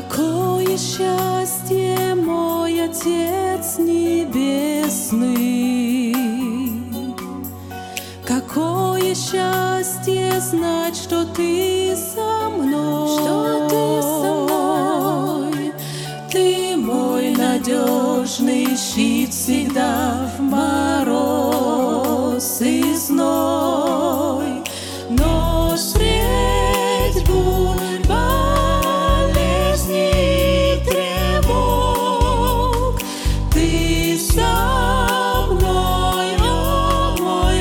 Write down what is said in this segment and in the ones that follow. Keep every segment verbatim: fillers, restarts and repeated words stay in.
Какое счастье, мой Отец Небесный! Какое счастье знать, что Ты со мной, что Ты со мной. Ты мой надежный щит всегда в мороз и зной. Но средь бурь, болезней и тревог Ты со мной, о мой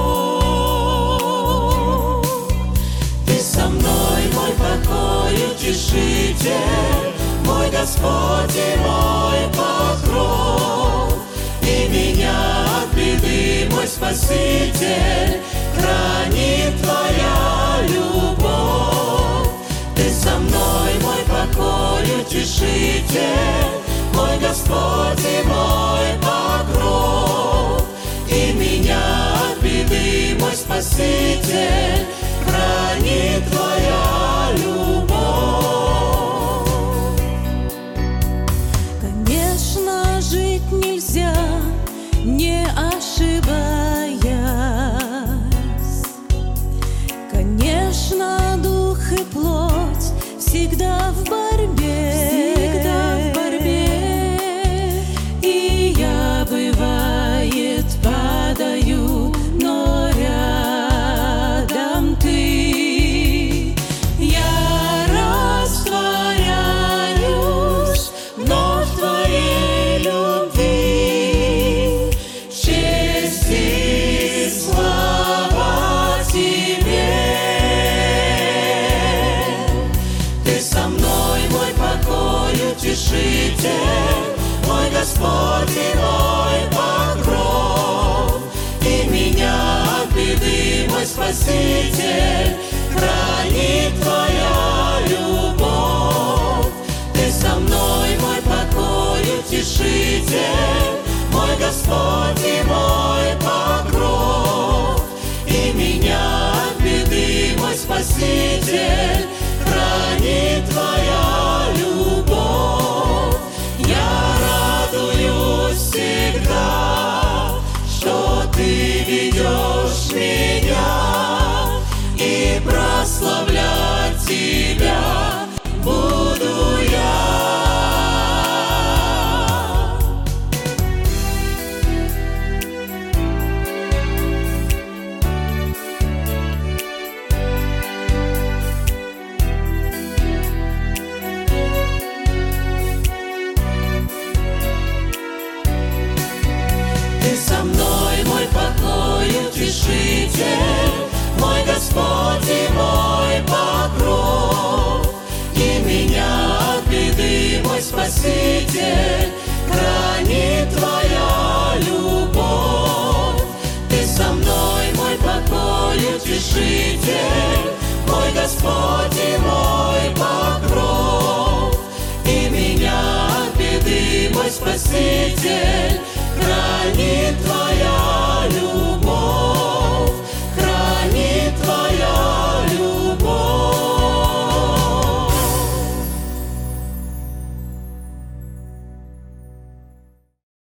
Бог. Ты со мной, мой покой, утешитель, мой Господь и мой покров, и меня от беды, мой Спаситель, хранит Твоя любовь. Ты со мной, мой покой, утешитель, мой Господь и мой покров, и меня от беды, мой Спаситель, хранит Твоя любовь. Конечно, жить нельзя, не ошибаясь. Конечно, дух и плоть всегда в борьбе, всегда в борьбе. И я, бывает, падаю, но рядом Ты. Я растворяюсь вновь в Твоей любви. Честь и слава Тебе. Ты со мной, мой покой, утешитель, мой Господь и мой покров, и меня от беды, мой Спаситель, хранит Твоя любовь. Ты со мной, мой покой, утешитель, мой Господь и мой покров, и меня от беды, мой Спаситель, хранит Твоя любовь. Я радуюсь всегда, что Ты ведешь меня, и прославлять Тебя буду я. Ты со мной, мой покой, утешитель, мой Господь и мой покров, и меня от беды, мой Спаситель, хранит Твоя любовь. Ты со мной, мой покой, утешитель, мой Господь и мой покров, и меня от беды, мой Спаситель, хранит Твоя любовь.